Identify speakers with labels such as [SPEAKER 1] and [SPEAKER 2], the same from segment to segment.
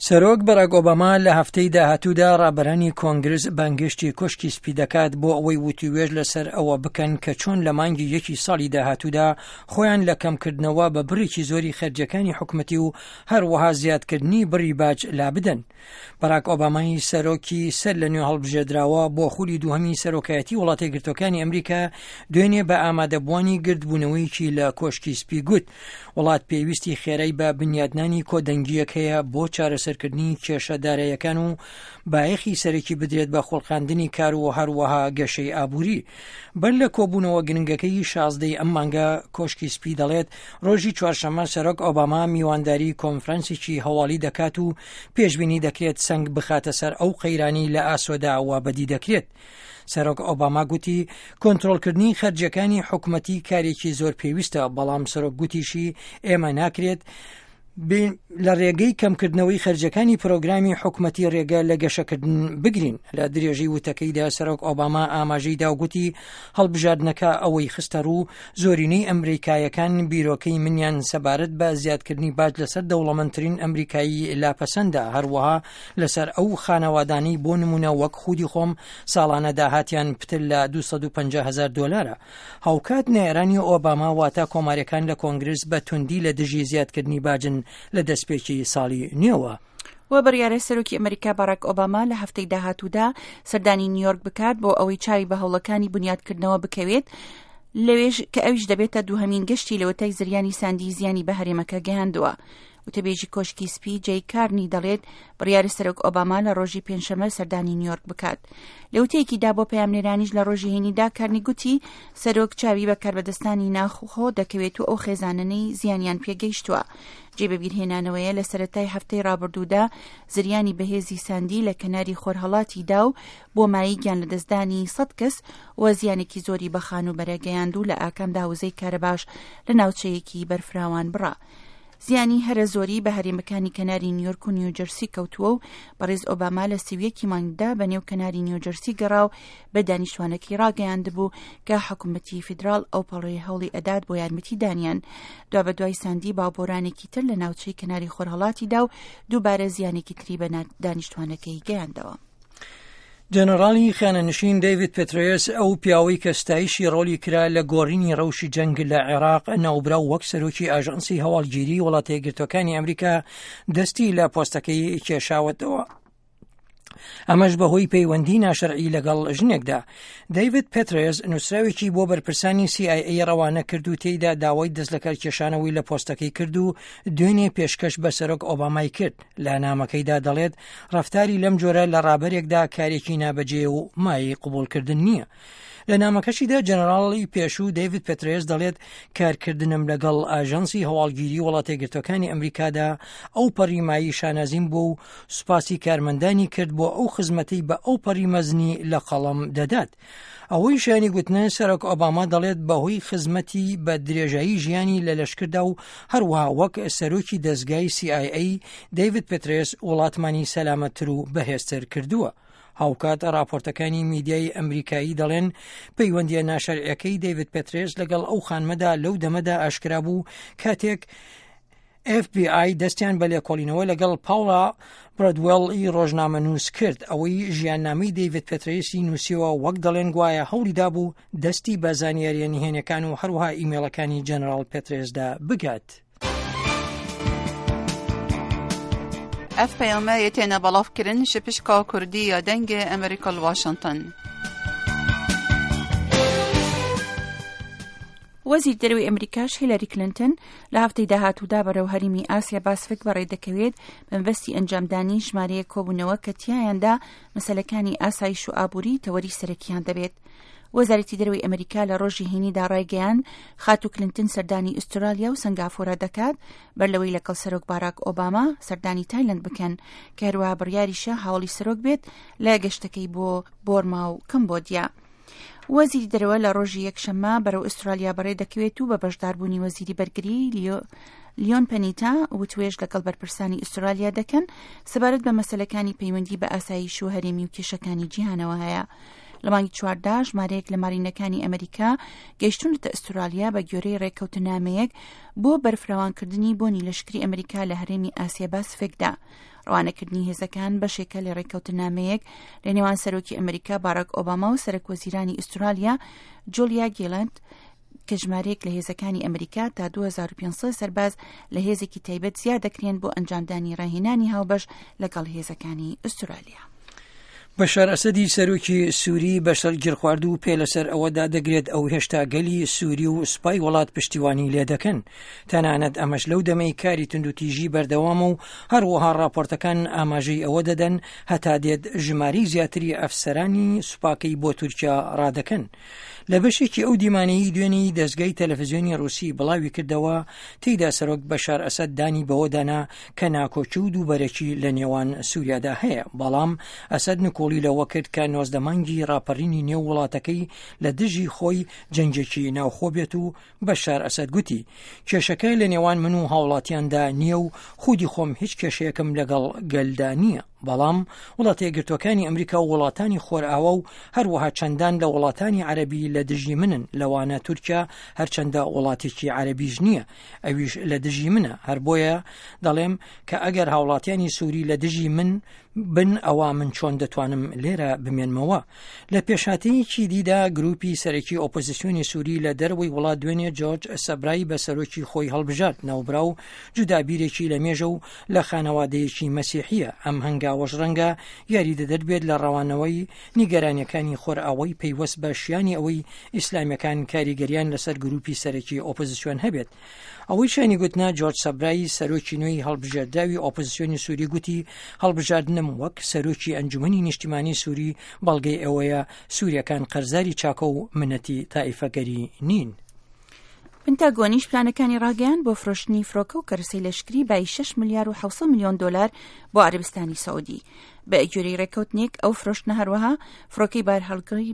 [SPEAKER 1] سەرۆک بەراک ئۆباما لە هەفتەی داهاتوودا ڕابەرانی کۆنگرس بانگشتی کۆشکی سپی دەکات بۆ ئەوەی وتووێژ لەسەر ئەوە بکەن کە چۆن لە مانگی یەکی ساڵی داهاتوودا خۆیان لە کەمکردنەوە بە بڕێکی زۆری خەرجەکانی حکومەتی و هەروەها زیادکردنی بڕی باج لا بدەن. بەراک ئۆبامای سەرۆکی سەر لە نوێ هەڵبژێدراوە بۆ خولی دووهەمی سەرۆکایەتی وڵاتە یەکگرتووەکانی ئەمریکا دوێنێ بە ئامادەبوانی گردبوونەوەیکی لە کۆشکی سپی گوت وڵات پێویستی خێرەی بە بنیادنانی کۆدەنگیەک هەیە بۆ چارەسەرکردنی کێشە داراییەکان و بایەخی سەرەکی بدرێت بە خۆڵخاندنی کار و هەروەها گەشەی ئابووری. بەر لە کۆبوونەوە گرنگەکەی 16 ئەم مانگە کۆشکی سپی دەڵێت ڕۆژی چوارشەممە سەرۆک ئۆباما میوانداری کۆنفرەنسێکی هەواڵی دەکات و پێشبینی دەکرێت سنگ بخاتە سەر ئەو قەیرانی لە ئاسۆدا وابەدی دەکرێت. سەرۆک ئۆباما گوتی کۆنتڕۆڵکردنی خەرجەکانی حکومەتی کارێکی زۆر پێویستە، بەڵام سەرۆک گوتیشی ئێمە ناکرێت لە ڕێگەی کەمکردنەوەی خەرجەکانی پرۆگرامی حکومەتی ڕێگە لە گەشەکردن بگرین. لە درێژەی وتەکەیدا سەرۆک ئۆباما ئاماژەی داوگوتی هەڵبژاردنەکە ئەوەی خستە ڕوو زۆرینەی ئەمریکایەکان بیرۆکەی منیان سەبارەت بە زیادکردنی باج لەسەر دەوڵەمەندترین ئەمریکایی لاپەسەندە، هەروەها لەسەر ئەو خانەوادانەی بۆ نمونە وەک خودی خۆم ساڵانە داهاتیان پتر لە $250,000. هاوکات نێرانی ئۆباما واتە کۆماریەکان لە کۆنگرس بە توندی لە دژی زیادکردنی باجن لە دەستپێکی ساڵی نوێوە.
[SPEAKER 2] و بڕیارە سەرۆکی ئەمریکا باراک ئۆباما لە هەفتەی داهاتوودا سەردانی نیویۆرک بکات بۆ ئەوەی چاوی بە هەوڵەکانی بنیادکردنەوە بکەوێت، لەوێژ کە ئەویش دەبێتە دووهەمین گەشتی لەوەتای زریانی ساندی زیانی بە هەرێمەکە گەیاندووە. وتەبێژی کۆشکی سپی جەی کارنی دەڵێت بڕیارە سەرۆک ئۆباما لە ڕۆژی پێنجشەممە سەردانی نیویۆرک بکات. لە وتەیەکیدا بۆ پەیامنێرانیش لە ڕۆژی هێنیدا کارنی گوتی سەرۆک چاوی بە کاربەدەستانی ناخۆ دەکەوێت و ئەو خێزانانەی زیانیان پێگەیشتووە. جێبەبیرهێنانەوەیە لە سەرەتای هەفتەی ڕابردوودا زریانی بەهێزی ساندی لە کەناری خۆرهەڵاتیدا و بۆ مایی گیان لە دەستدانی 100 کەس و زیانێکی زۆری بە خانوبەرە گەیاندوو لە ئاکامدا وزەی کارەباش لە ناوچەیەکی بەرفراوان بڕا. زیانی هەرە زۆری بە هەرێمەکانی کەناری نیویۆرک و نیوجەرسی کەوتووە و بەڕێز ئۆباما لە 31 مانگدا بە نێو کەناری نیوجەرسی گەڕا و بە دانیشتوانەکەی ڕاگەیاندبوو کە حکوومەتی فیدرال ئەو پەڵەی هەوڵی ئەدات بۆ یارمەتی دانیان. دوا بە دوای ساندی باوبۆرانێکی تر لە ناوچەی کەناری خۆرهەڵاتیدا و دووبارە زیانێکی تری بە دانیشتوانەکەی گەیاندەوە.
[SPEAKER 1] جەنەڕاڵی خانەنشین دەیڤید پێترۆس ئەو پیاوەی کە ستایشی ڕۆلی کرا لە گۆڕینی ڕەوشی جەنگ لە عێراق ناوبراو وەک سەرۆکی ئاژەنسی هەواڵگیری وڵاتە یەکگرتووەکانی ئەمریکا دەستی لە پۆستەکەی کێشاوەتەوە، ئەمەش بەهۆی پەیوەندی ناشەرعی لەگەڵ ژنێکدا. دەیڤید پێترۆس نووسراوێکی بۆ بەرپرسانی CIA ڕەوانە کرد و تێیدا داوای دەست لە کارکێشانەوەی لە پۆستەکەی کرد و دوێنێ پێشکەش بە سەرۆک ئۆبامای کرد. لە نامەکەیدا دەڵێت ڕەفتاری لەم جۆرە لە ڕابەرێکدا کارێکی نابەجێ و مای قبولکردن نییە. لە نامەکەشیدا جەنەڕاڵی پێشوو دەیڤید پێترۆس دەڵێت کارکردنم لەگەڵ ئاژەنسی هەواڵگیری وڵاتە یەکگرتووەکانی ئەمریکادا ئەو پەڕی مایی شانازیم بوو و سوپاسی کارمەندانی کرد بۆ ئەو خزمەتەی بە ئەو پەڕی مەزنی لە قەڵەم دەدات. ئەوەی شانی گوتنە سەرۆک ئۆباما دەڵێت بەهۆی خزمەتی بە درێژایی ژیانی لە لەشکردا و هەروەها وەک سەرۆکی دەستگای CIA دەیڤید پێترۆس وڵاتمانی سەلامەتتر و بەهێزتر کردووە. هاوکات راپۆرتەکانی میدیای ئەمریکایی دەڵێن پەیوەندیە ناشەرعیەکەی دەیڤید پێترۆس لەگەڵ ئەو خانمەدا لەو دەمەدا ئاشکرا بوو کاتێک FBI دەستیان بە لێکۆڵینەوە لەگەڵ پاوڵا برەدوێڵی ڕۆژنامەنووس کرد. ئەوەی ژیاننامەی دەیڤید پێترۆسی نووسیوە وەک دەڵێن گوایە هەوڵیدا بوو دەستی بە زانیاریە نهێنیەکان و هەروەها ئیمێڵەکانی جەنەڕاڵ پێترۆسدا بگات.
[SPEAKER 3] ئەف پەیامە یەتێنە بەڵافکردن شپشکا کوردی یا دەنگە ئەمریکا واشنگتن.
[SPEAKER 2] وەزیر دەرەوەی ئەمریکاش هیلاری کلینتن لە هەفتەی داهاتوودا بەرەو هەرێمی ئاسیا باسفک بەڕێ دەکەوێت بەمبەستی ئەنجامدانی ژمارەیە کۆبوونەوە کە تیایاندا مەسەلەکانی ئاسایش و ئابووری تەوەری سەرەکیان دەبێت. وەزارەتی دەرەوەی ئەمریکا لە ڕۆژی هێنیدا ڕایگەیان خاتو کلینتن سەردانی ئوسترالیا و سنگافۆرە دەکات بەرلەوەی لەگەڵ سەرۆک باراک ئۆباما سەردانی تایلەند بکەن کە هەروەها بڕیاریشە هاوڵی سەرۆک بێت لە گەشتەکەی بۆ بۆرما و کەمبۆدیا. وەزیری دەرەوە لە ڕۆژی یەکشەممە بەرەو ئوسترالیا بەڕێ دەکەوێت و بە بەشداربوونی وەزیری بەرگری لیۆن پەنیتا وتوێژ لەگەڵ بەرپرسانی ئوسترالیا دەکەن سەبارەت بە مەسەلەکانی پەیوەندی بە ئاسایش و هەرێمی و کێشەکانی جیهانەوە هەیە. لە مانگی 14 ژمارەیەک لە مارینەکانی ئەمریکا گەیشتونەتە ئوسترالیا بە گوێرەی ڕێککەوتنامەیەک بۆ بەرفراوانکردنی بۆنی لەشکری ئەمریکا لە هەرێمی ئاسیا باسفێکدا. ڕەوانەکردنی هێزەکان بەشێکە لە ڕێککەوتنامەیەک لە نێوان سەرۆکی ئەمریکا باراک ئۆباما و سەرۆکوەزیرانی ئوسترالیا جۆلیا گیلند کە ژمارەیەک لە هێزەکانی ئەمریکا تا 2500 سەرباز لە هێزێکی تایبەت زیاد دەکرێن بۆ ئەنجامدانی ڕاهێنانی هاوبەش لەگەڵ هێزەکانی ئوسترالیا.
[SPEAKER 1] بەشار ئەسەدی سەرۆکی سووری بەسەر گیرخوارد و پێ لەسەر ئەوەدا دەگرێت ئەو هێشتا گەلی سووری و سوپای وڵات پشتیوانی لێ دەکەن. تەنانەت ئەمەش لەو دەمەی کاری تونندوتیژی بەردەوامە و هەروەها راپۆرتەکان ئاماژەی ئەوە دەدەن هەتا دێت ژماری زیاتری ئەفسەرانی سوپاکەی بۆ تورکیا ڕادەکەن. لە بەشێکی ئەو دیمانەی دوێنی دەستگای تەلەڤیزیۆنی ڕووسی بڵاوی کردەوە تێیدا سەرۆک بەشار ئەسەد دانی بەوەدانا کە ناکۆچی و دووبەرەکی لە نێوان سووریادا هەیە، بەڵام ئەسەد نکۆڵی لەوە کرد کە 19 مانگی ڕاپەڕینی نێو وڵاتەکەی لە دژی خۆی جەنجێکی ناوخۆ بێت و بەشار ئەسەد گوتی کێشەکەی لە نێوان من و هاوڵاتیاندا نییە و خودی خۆم هیچ کێشەیەکم لەگەڵ گەلدا نییە، بەڵام وڵاتە یەکگرتوەکانی ئەمریکا و وڵاتانی خۆرئاوە و هەروەها چەندان لە وڵاتانی عەرەبی لە دژی منن، لەوانە تورکیا هەرچەندە وڵاتێکی عەرەبیش نییە ئەویش لە دژی منە، هەر بۆیە دەڵێم کە ئەگەر هاوڵاتیانی سووری لە دژی من بن ئەوە من چۆن دەتوانم لێرە بمێنمەوە. لە پێشاتەیەکی دیدا گروپی سەرەکی ئۆپۆزیسیۆنی سووری لە دەروی وڵات دوێنێ جۆرج سەبرایی بە سەرۆکی خۆی هەڵبژارد ناوبرا و جودابیرێکی لە مێژە و لە خانەوادەیەکی مەسیحیە. ئەم هەنگاوەش ڕەنگە یاری دەدەبێت لە ڕەوانەوەی نیگەرانیەکانی خۆرئاوەی پەیوەست بە شیانی ئەوەی ئیسلامیەکان کاریگەریان لەسەر گروپی سەرەکی ئۆپۆزیسیۆن هەبێت. ئەوەی شانی گوتنا جۆرج سەبرایی سەرۆکی نوێی هەڵبژارداوی ئۆپۆزیسیۆنی سووری گوتی هەڵبژاردنم وەک سەرۆکی ئەنجومەنی نیشتیمانی سووری بەڵگەی ئەوەیە سووریەکان قەرزاری چاکە و منەتی تائیفەگەری نین.
[SPEAKER 2] پنتاگۆنیش پلانەکانی ڕاگەیان بۆ فرۆشتنی فڕۆکە و کەرەسەی لەشکری بای 6 ملیار و 700 میلیۆن دۆلار بۆ عەربستانی سەعودی. بە ئەگوێرەی ڕێکەوتنێک ئەو فرۆشتنە هەروەها فڕۆکەی بارهەڵگری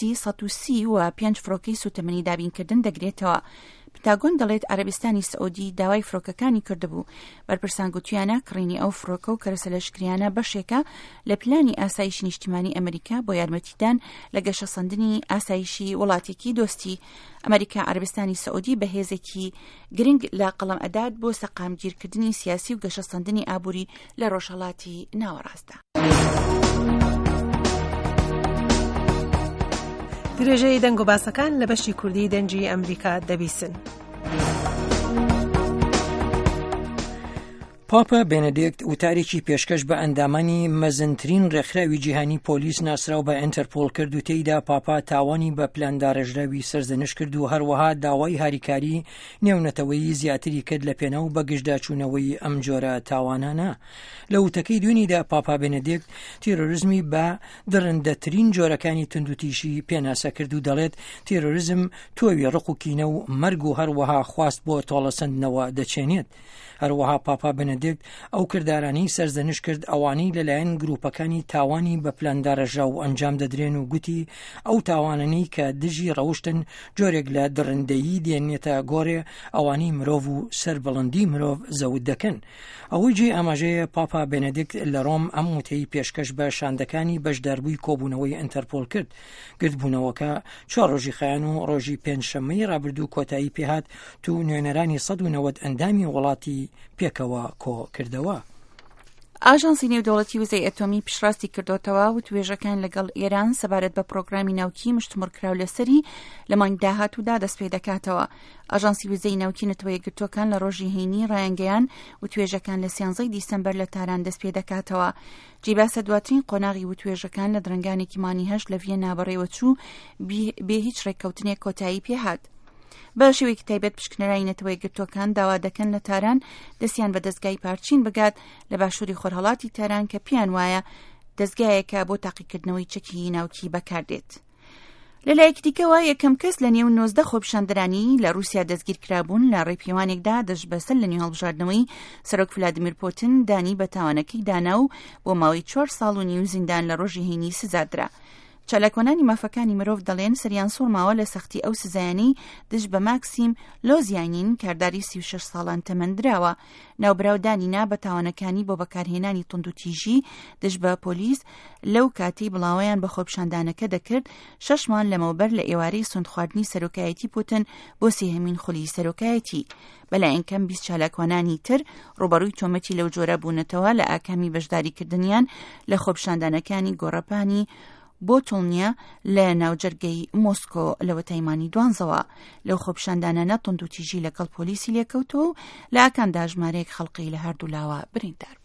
[SPEAKER 2] 130 و 5 فڕۆکەی سوتەمەنی دابینکردن دەگرێتەوە. پنتاگۆن دەڵێت عەربستانی سەعودی داوای فڕۆکەکانی کردبوو. بەرپرسان گوتیانە کڕینی ئەو فڕۆکە و کەرەسە لەشکریانە بەشێکە لە پلانی ئاسایشی نیشتیمانی ئەمریکا بۆ یارمەتیدان لە گەشەسەندنی ئاسایشی وڵاتێکی دۆستی. ئەمریکا عەربستانی سەعودی بە هێزێکی گرنگ لە قەڵەم ئەدات بۆ سەقامگیرکردنی سیاسی و گەشەسەندنی ئابووری لە ڕۆژهەڵاتی ناوەڕاستدا.
[SPEAKER 4] درێژەی دەنگ و باسەکان لە بەشی کوردی دەنجی ئەمریکا دەبیسن.
[SPEAKER 1] پاپا بێنەدێکت وتارێکی پێشکەش بە ئەندامانی مەزنترین ڕێکخراوی جیهانی پۆلیس ناسراو بە ئینتەرپۆل کرد و تێیدا پاپا تاوانی بە پلاندارەژراوی سەرزەنش کرد و هەروەها داوای هاریکاری نێونەتەوەی زیاتری کرد لە پێناو بەگشتداچوونەوەی ئەم جۆرە تاوانانە. لە وتەکەی دوێنیدا پاپا بێنەدێکت تیرۆریزمی بە درەندەترین جۆرەکانی تونندوتیژی پێناسە کرد و دەڵێت تیرۆریزم تۆوی ڕق و کینە و مەرگ و هەروەها خواست بۆ تۆڵەسەندنەوە دەچێنێت. هەروەها پاپا بنەدێکت ئەو کردارانی سەرزەنش کرد ئەوانەی لەلایەن گروپەکانی تاوانی بە پلاندارەژا و ئەنجام دەدرێن و گوتی ئەو تاوانانی کە دژی ڕەوشتن جۆرێک لە درڕندەیی دێنێتە گۆڕێ ئەوانەی مرۆڤ و سەربەڵندی مرۆڤ زەوت دەکەن. ئەوەی جێ ئاماژەیە پاپا بێنەدێکت لە ڕۆم ئەم وتەی پێشکەش بە شاندەکانی بەشداربووی کۆبوونەوەی ئینتەرپۆل کرد. گرتبوونەوەکە 4 ڕۆژی خەیان و ڕۆژی پێنجشەممەی ڕابردوو کۆتایی پێهات و نوێنەرانی 190 ئەندامی وڵاتی پێکەوە کۆ کردەوە.
[SPEAKER 2] ئاژانسی نێودەوڵەتی وزەی ئەتۆمی پشڕاستی کردوتەوە و توێژەکان لەگەڵ ئێران سەبارەت بە پرۆگرامی ناوکی مشتمڕکراو لەسەری لە مانگ داهاتوودا دەست پێ دەکاتەوە. ئاژانسی وزەی ناوکی نەتەوە یەکگرتووەکان لە ڕۆژی هەینی ڕایانگەیان و توێژەکان لە 13 دیسەمبەر لە تاران دەست پێ دەکاتەوە. جیباسە دواترین قۆناغی و توێژەکان لە درنگانێکی مانی هەشت لە ڤێنا بەڕێوە چوو بێ هیچ ڕێککەوتنێک کۆتایی پێهات. بە شێوەیەکی تایبەت پشکنەرانی نەتەوەی گرتوەکان داوا دەکەن لە تاران دەستیان بە دەستگای پارچین بگات لە باشووری خۆرهەڵاتی تاران کە پیان وایە دەستگایەکە بۆ تاقیکردنەوەی چەکی ناوکی بەکاردێت. لەلایەکی دیکەوە یەکەم کەس لە نێو 19 خۆپیشاندەرانی لە رووسیا دەستگیر کرابوون لە ڕێپیوانێکدا دەست بەسەر لە نێو هەڵبژاردنەوەی سەرۆک ڤلادیمیر پوتین دانی بە تاوانەکەی دانا و بۆ ماوەی 4 ساڵ و نیو زیندان لە ڕۆژی هەینی سزادرا. چالاکوانانی مافەکانی مرۆڤ دەڵێن سەریان سوڕماوە لە سەختی ئەو سزایانەی دژ بە ماکسیم لۆزیانین کارداری 36 ساڵان تەمەندراوە. ناوبراودانینا بە تاوانەکانی بۆ بەکارهێنانی توند و تیژی دژ بە پۆلیس لەو کاتی بڵاویان بە خۆپشاندانەکە دەکرد 6 مان لەمەوبەر لە ئێوارەی سوندخواردنی سەرۆکایەتی پوتن بۆ سێهەمین خولی سەرۆکایەتی. بەلایەنکەم 20 چالاکوانانی تر ڕوبەڕووی تۆمەتی لەو جۆرە بوونەتەوە لە ئاکامی بەشداریکردنیان لە خۆپشاندانەکانی گۆڕەپانی بۆتڵنیە لە ناوجەرگەی مۆسکۆ لەوە تایمانی دوانزەوە. لەو خۆپشاندانانە توند و تیژی لەگەڵ پۆلیسی لێکەوتەوە و لە ئاکامدا ژمارەیەک خەڵقی لە هەردوو لاوە بریندار.